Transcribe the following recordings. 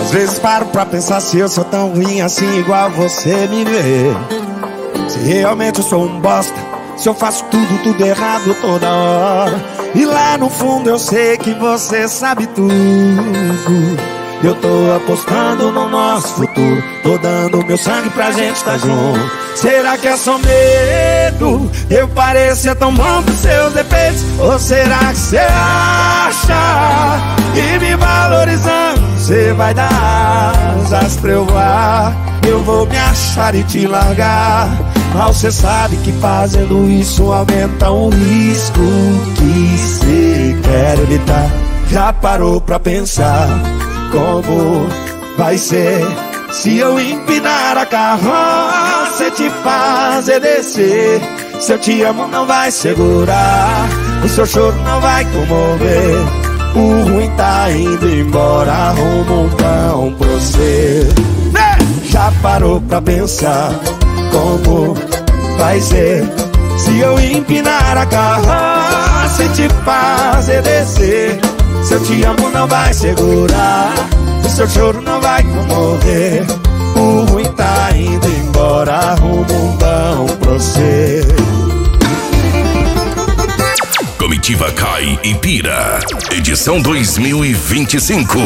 Às vezes paro pra pensar se eu sou tão ruim assim igual você me vê. Se realmente eu sou um bosta, se eu faço tudo errado toda hora. E lá no fundo eu sei que você sabe tudo. Eu tô apostando no nosso futuro, tô dando meu sangue pra gente tá junto. Será que é só medo? Eu parecer tão bom pros seus defeitos? Ou será que você acha que me valorizando você vai dar asas pra eu voar? Eu vou me achar e te largar, mas você sabe que fazendo isso aumenta o risco que você quer evitar. Já parou pra pensar como vai ser se eu empinar a carroça e te fazer descer? Se eu te amo não vai segurar, o seu choro não vai comover. O ruim tá indo embora, arruma um pão pra você. Já parou pra pensar como vai ser se eu empinar a carroça e te fazer descer? Se eu te amo não vai segurar, o seu choro não vai comover. O ruim tá indo embora, arruma um pão pra você. Comitiva Cai e Pira, edição 2025.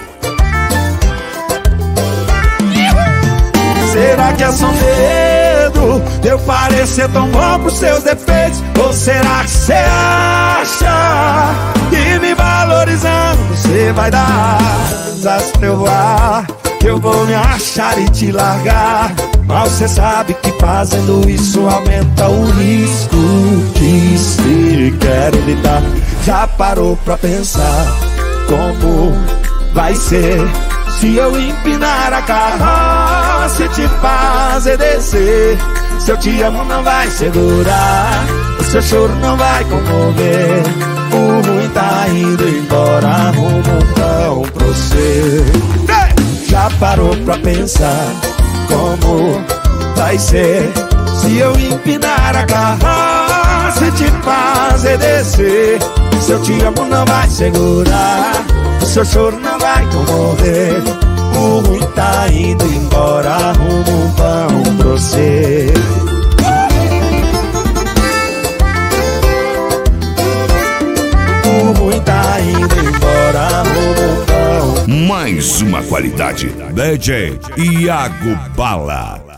Será que é só medo de eu parecer tão bom pros seus defeitos? Ou será que você acha que me valorizando você vai dar asas pra eu voar? Eu vou me achar e te largar, mas você sabe que fazendo isso aumenta o risco que se quer evitar. Já parou pra pensar como vai ser se eu empinar a carroça e te fazer descer? Se eu te amo não vai segurar, o seu choro não vai comover. O ruim tá indo embora, arruma um pão pra você. Já parou pra pensar como vai ser se eu empinar a carroça e te fazer descer? Se eu te amo não vai segurar, o seu choro não vai comover. O ruim tá indo embora, arruma um pão pra você. O ruim tá indo embora, arruma um pão. Mais uma qualidade. DJ Iago Bala.